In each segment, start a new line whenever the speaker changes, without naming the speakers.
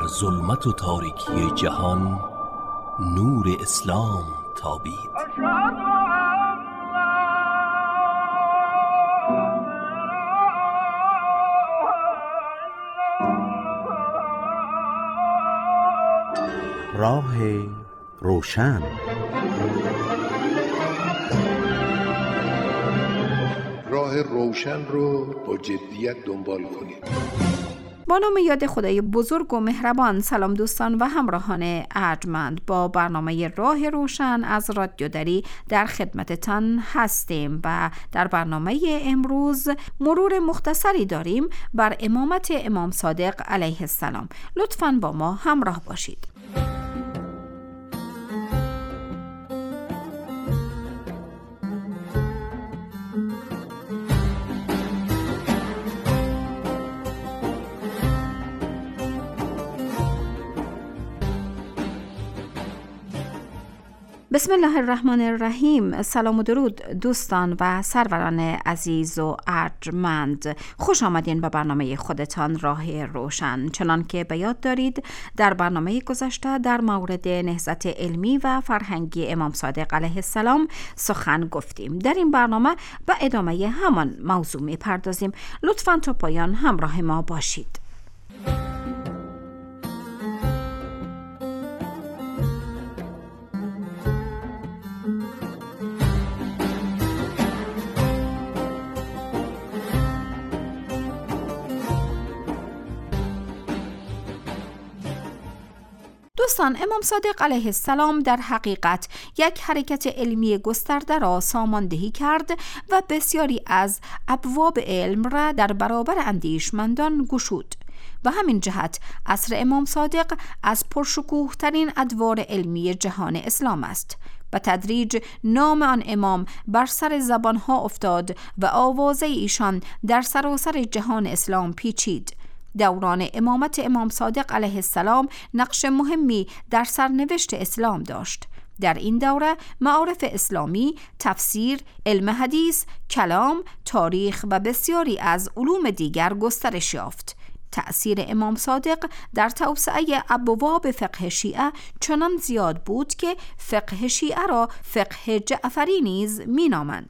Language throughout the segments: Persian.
ظلمت و تاریکی جهان نور اسلام تابید.
راه روشن.
راه روشن رو با جدیت دنبال کنید.
با نام یاد خدای بزرگ و مهربان. سلام دوستان و همراهان ارجمند، با برنامه راه روشن از رادیو دری در خدمتتان هستیم و در برنامه امروز مرور مختصری داریم بر امامت امام صادق علیه السلام. لطفاً با ما همراه باشید. بسم الله الرحمن الرحیم. سلام و درود دوستان و سروران عزیز و ارجمند، خوش آمدین به برنامه خودتان راه روشن. چنان که به یاد دارید در برنامه گذشته در مورد نهضت علمی و فرهنگی امام صادق علیه السلام سخن گفتیم. در این برنامه به ادامه همان موضوع می‌پردازیم. لطفاً تا پایان همراه ما باشید. دوستان، امام صادق علیه السلام در حقیقت یک حرکت علمی گسترده را ساماندهی کرد و بسیاری از ابواب علم را در برابر اندیشمندان گشود. به همین جهت عصر امام صادق از پرشکوه ترین ادوار علمی جهان اسلام است. به تدریج نام آن امام بر سر زبانها افتاد و آوازه ایشان در سراسر جهان اسلام پیچید. دوران امامت امام صادق علیه السلام نقش مهمی در سرنوشت اسلام داشت. در این دوره معارف اسلامی، تفسیر، علم حدیث، کلام، تاریخ و بسیاری از علوم دیگر گسترش یافت. تأثیر امام صادق در توسعه ابواب فقه شیعه چنان زیاد بود که فقه شیعه را فقه جعفری نیز می‌نامند.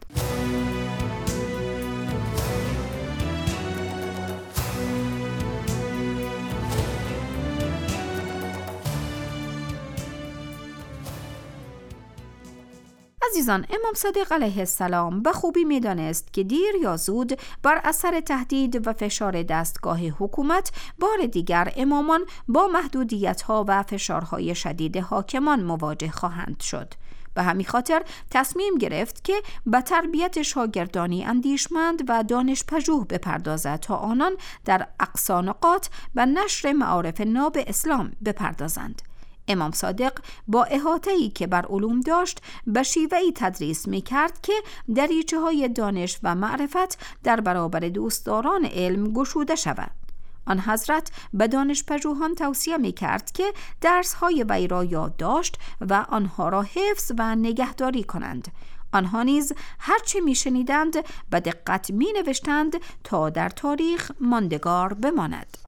عزیزان، امام صادق علیه السلام به خوبی می‌دانست که دیر یا زود بر اثر تهدید و فشار دستگاه حکومت بار دیگر امامان با محدودیت‌ها و فشارهای شدید حاکمان مواجه خواهند شد. به همین خاطر تصمیم گرفت که به تربیت شاگردانی اندیشمند و دانشپژوه بپردازد تا آنان در اقصا نقاط به نشر معارف ناب اسلام بپردازند. امام صادق با احاطه‌ای که بر علوم داشت به شیوهی تدریس می‌کرد که دریچه‌های دانش و معرفت در برابر دوستداران علم گشوده شود. آن حضرت به دانشپژوهان توصیه می‌کرد که درس‌های وی را یادداشت و آنها را حفظ و نگهداری کنند. آنها نیز هرچه می‌شنیدند به دقت می‌نوشتند تا در تاریخ ماندگار بماند.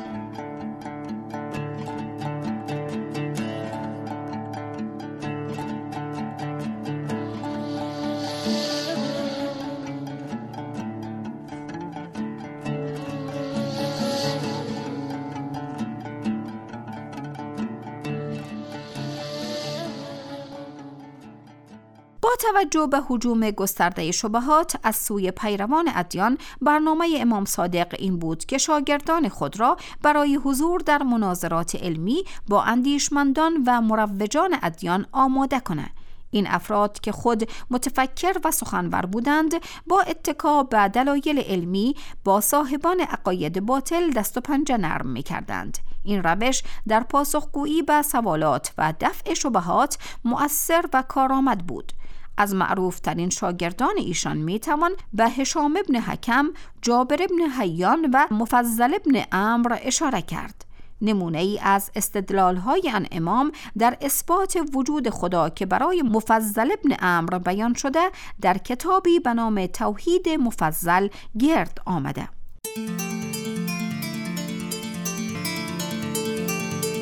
با توجه به هجوم گسترده شبهات از سوی پیروان ادیان، برنامه امام صادق این بود که شاگردان خود را برای حضور در مناظرات علمی با اندیشمندان و مروجان ادیان آماده کند. این افراد که خود متفکر و سخنور بودند، با اتکا به دلایل علمی با صاحبان عقاید باطل دست و پنجه نرم می‌کردند. این روش در پاسخگویی به سوالات و دفع شبهات مؤثر و کارآمد بود. از معروف ترین شاگردان ایشان میتوان به هشام ابن حکم، جابر ابن حیان و مفضل ابن عمرو اشاره کرد. نمونه ای از استدلال‌های آن امام در اثبات وجود خدا که برای مفضل ابن عمرو بیان شده در کتابی به نام توحید مفضل گرد آمده.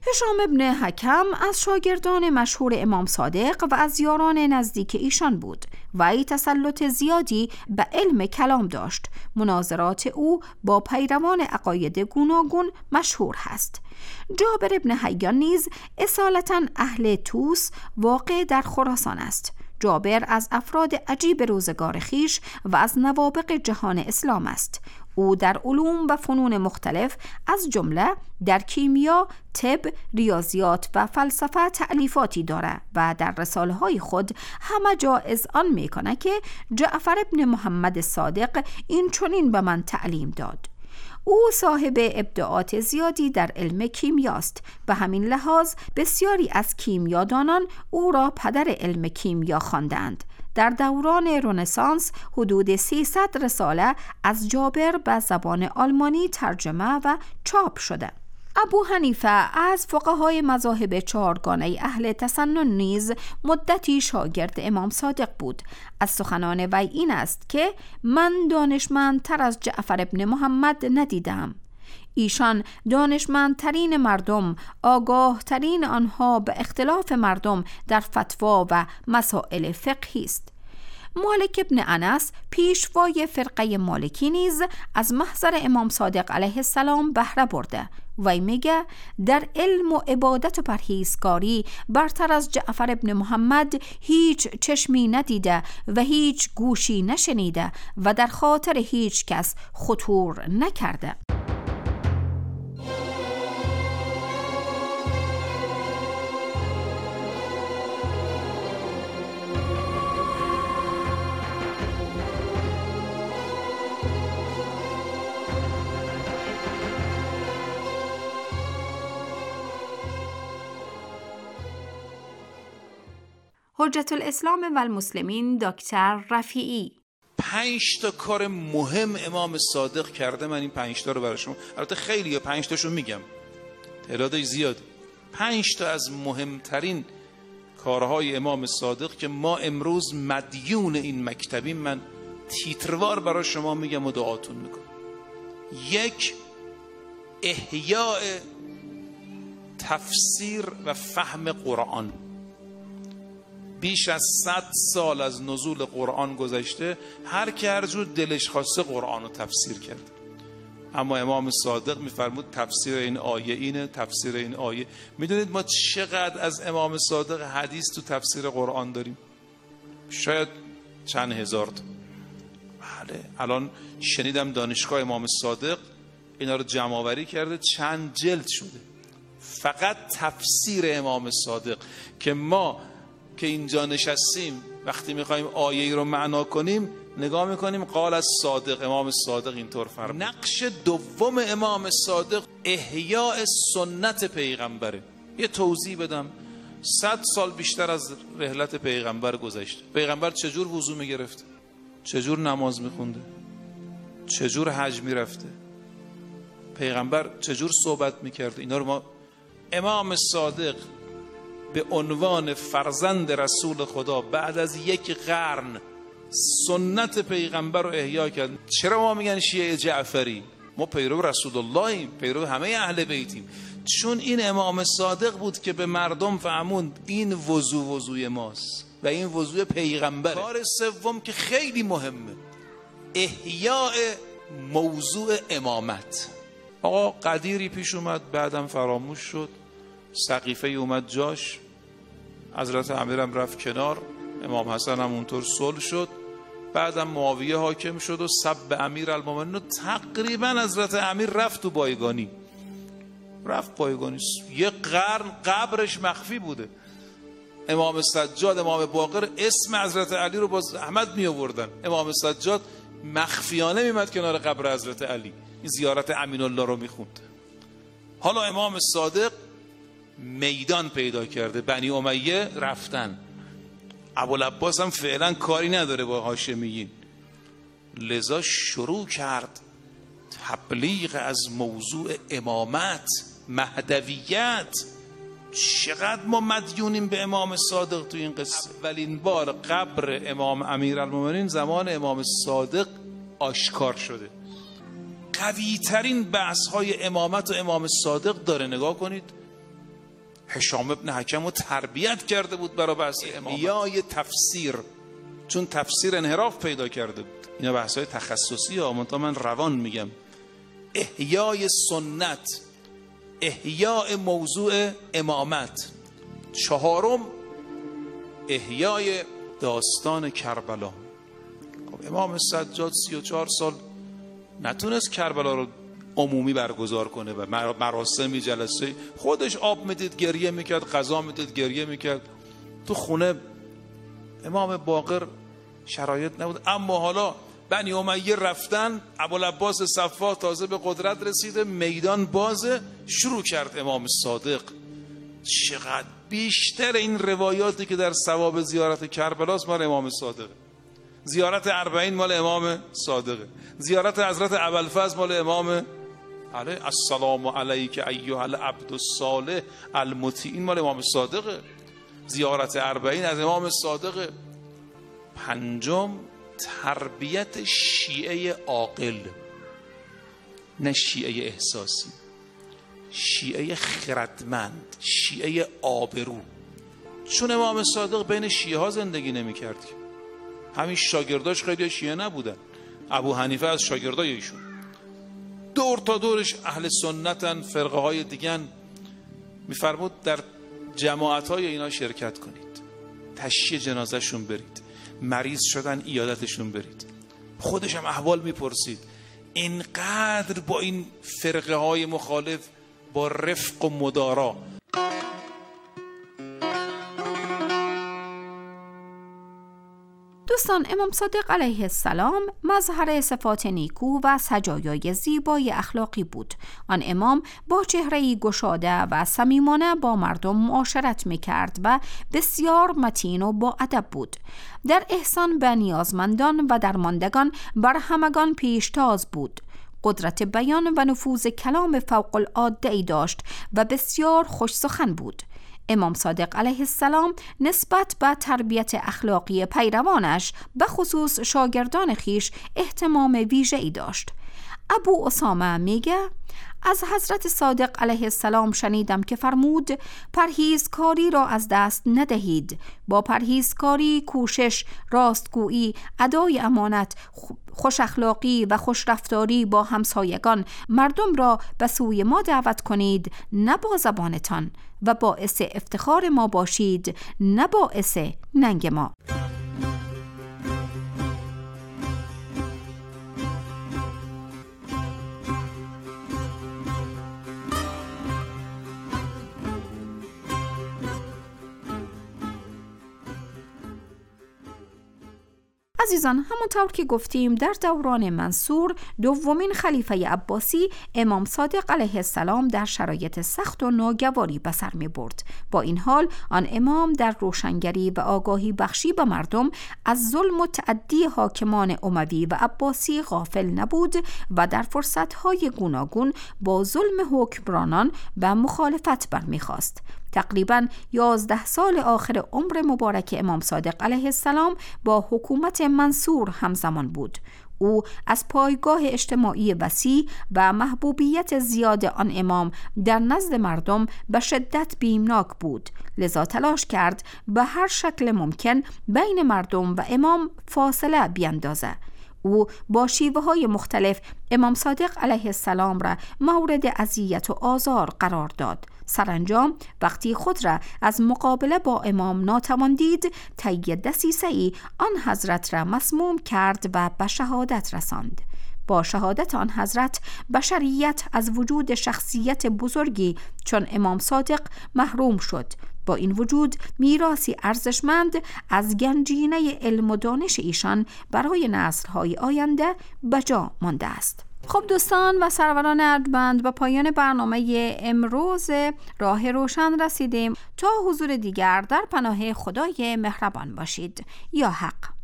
هشام ابن حکم از شاگردان مشهور امام صادق و از یاران نزدیک ایشان بود و ای تسلط زیادی به علم کلام داشت. مناظرات او با پیروان عقاید گوناگون مشهور هست. جابر ابن حیان نیز اصالتاً اهل توس واقع در خراسان است. جابر از افراد عجیب روزگار خیش و از نوابغ جهان اسلام است. او در علوم و فنون مختلف از جمله در کیمیا، طب، ریاضیات و فلسفه تألیفاتی دارد و در رساله‌های خود همه جا اذعان می‌کند که جعفر ابن محمد صادق این چنین به من تعلیم داد. او صاحب ابداعات زیادی در علم کیمیاست. به همین لحاظ بسیاری از کیمیادانان او را پدر علم کیمیا خواندند. در دوران رنسانس حدود 300 رساله از جابر به زبان آلمانی ترجمه و چاپ شده. ابو حنیفه از فقهای مذاهب چهارگانه اهل تسنن نیز مدتی شاگرد امام صادق بود. از سخنان وی این است که من دانشمندتر از جعفر ابن محمد ندیدم. ایشان دانشمندترین مردم، آگاه ترین آنها به اختلاف مردم در فتوا و مسائل فقهی است. مالک ابن انس پیشوای فرقه مالکی نیز از محضر امام صادق علیه السلام بهره برده. وی میگه در علم و عبادت و پرهیزکاری برتر از جعفر ابن محمد هیچ چشمی ندیده و هیچ گوشی نشنیده و در خاطر هیچ کس خطور نکرده. حجت الاسلام و المسلمین دکتر رفیعی:
5 تا کار مهم امام صادق کرده. من این 5 تا رو برای شما، البته خیلی یا 5 تاشو میگم، تعدادش زیاد. 5 تا از مهمترین کارهای امام صادق که ما امروز مدیون این مکتبیم، من تیتروار برای شما میگم و دعاتون میکنم. 1. احیاء تفسیر و فهم قرآن. بیش از 100 سال از نزول قرآن گذشته، هر که هر جور دلش خواسته قرآن رو تفسیر کرد، اما امام صادق میفرمود تفسیر این آیه اینه، تفسیر این آیه. میدونید ما چقدر از امام صادق حدیث تو تفسیر قرآن داریم؟ شاید چند هزار تا. بله، الان شنیدم دانشگاه امام صادق اینا رو جمع آوری کرده، چند جلد شده فقط تفسیر امام صادق، که ما که اینجا نشستیم وقتی میخوایم آیه‌ای رو معنا کنیم نگاه میکنیم قال از صادق، امام صادق اینطور فرمود. نقش دوم امام صادق احیاء سنت پیغمبره. یه توضیح بدم. 100 سال بیشتر از رحلت پیغمبر گذشته. پیغمبر چجور وضو میگرفته؟ چجور نماز میخونده؟ چجور حج میرفته؟ پیغمبر چجور صحبت میکرده؟ اینا رو ما، امام صادق به عنوان فرزند رسول خدا بعد از 1 قرن سنت پیغمبر رو احیا کرد. چرا ما میگن شیعه جعفری؟ ما پیرو رسول اللهیم، پیرو همه اهل بیتیم، چون این امام صادق بود که به مردم فهموند این وضوی ماست و این وضوی پیغمبر. کار سوم که خیلی مهمه، احیاء موضوع امامت. آقا قدیری پیش اومد، بعدم فراموش شد، سقیفه اومد جاش، حضرت امیرم رفت کنار، امام حسن هم اونطور صلح شد، بعدم معاویه حاکم شد و سب امیر المومنین، تقریبا حضرت امیر رفت تو بایگانی، رفت بایگانی. 1 قرن قبرش مخفی بوده. امام سجاد، امام باقر اسم حضرت علی رو باز احمد می آوردن، امام سجاد مخفیانه میمد کنار قبر حضرت علی، این زیارت امین الله رو میخوند. حالا امام صادق میدان پیدا کرده، بنی امیه رفتن، ابوالعباس هم فعلا کاری نداره با هاشمیین، لذا شروع کرد تبلیغ از موضوع امامت، مهدویت. چقدر ما مدیونیم به امام صادق تو این قصه. اولین بار قبر امام امیرالمومنین زمان امام صادق آشکار شده. قوی ترین بحث های امامت و امام صادق داره، نگاه کنید. هشام ابن حکم رو تربیت کرده بود برای بحث احیای تفسیر، چون تفسیر انحراف پیدا کرده بود. اینا بحث‌های تخصصی ها، من روان میگم. احیای سنت، احیای موضوع امامت. چهارم احیای داستان کربلا. خب امام سجاد 34 سال نتونست کربلا رو عمومی برگزار کنه و مراسمی جلسه، خودش آب میدید گریه میکرد، غذا میدید گریه میکرد. تو خونه امام باقر شرایط نبود. اما حالا بنی امیه رفتن، ابوالعباس صفا تازه به قدرت رسیده، میدان بازه، شروع کرد امام صادق. چقدر بیشتر این روایاتی که در ثواب زیارت کربلاست مال امام صادق، زیارت اربعین مال امام صادقه، زیارت حضرت ابوالفضل مال امام علیه السلام علیک ایها العبد الصالح المطیع مال امام صادقه، زیارت اربعین از امام صادقه. پنجم تربیت شیعه عاقل، نه شیعه احساسی، شیعه خردمند، شیعه آبرو. چون امام صادق بین شیعه ها زندگی نمی کرد، همین شاگرداش خیلی شیعه نبودن. ابو حنیفه از شاگردای ایشون، دور تا دورش اهل سنتن، فرقه های دیگن. میفرمود در جماعت های اینا شرکت کنید، تشییع جنازه شون برید، مریض شدن عیادتشون برید. خودش هم احوال میپرسید. اینقدر با این فرقه های مخالف با رفق و مدارا.
دوستان، امام صادق علیه السلام مظهر صفات نیکو و سجایای زیبای اخلاقی بود. آن امام با چهره‌ای گشاده و صمیمانه با مردم معاشرت می‌کرد و بسیار متین و با ادب بود. در احسان به نیازمندان و درماندگان بر همگان پیشتاز بود. قدرت بیان و نفوذ کلام فوق العاده داشت و بسیار خوش سخن بود. امام صادق علیه السلام نسبت به تربیت اخلاقی پیروانش به خصوص شاگردان خیش اهتمام ویژه‌ای داشت. ابو اسامه میگه از حضرت صادق علیه السلام شنیدم که فرمود پرهیزکاری را از دست ندهید. با پرهیزکاری، کوشش، راستگویی، ادای امانت، خوش اخلاقی و خوش رفتاری با همسایگان مردم را به سوی ما دعوت کنید، نه با زبانتان، و باعث افتخار ما باشید، نه باعث ننگ ما. عزیزان، همونطور که گفتیم در دوران منصور، دومین خلیفه عباسی، امام صادق علیه السلام در شرایط سخت و ناگواری به سر می برد. با این حال آن امام در روشنگری و آگاهی بخشی به مردم از ظلم و تعدی حاکمان اموی و عباسی غافل نبود و در فرصت‌های گوناگون با ظلم حکمرانان به مخالفت برمیخواست. تقریباً 11 سال آخر عمر مبارک امام صادق علیه السلام با حکومت منصور همزمان بود. او از پایگاه اجتماعی وسیع و محبوبیت زیاد آن امام در نزد مردم به شدت بیمناک بود، لذا تلاش کرد به هر شکل ممکن بین مردم و امام فاصله بیندازه. او با شیوه‌های مختلف امام صادق علیه السلام را مورد اذیت و آزار قرار داد. سرانجام وقتی خود را از مقابله با امام ناتوان دید، طی دسیسه‌ای آن حضرت را مسموم کرد و به شهادت رساند. با شهادت آن حضرت بشریت از وجود شخصیت بزرگی چون امام صادق محروم شد. با این وجود میراثی ارزشمند از گنجینه علم و دانش ایشان برای نسل‌های آینده به جا مانده است. خب دوستان و سروران ارجمند، به پایان برنامه امروز راه روشن رسیدیم. تا حضور دیگر در پناه خدای مهربان باشید. یا حق.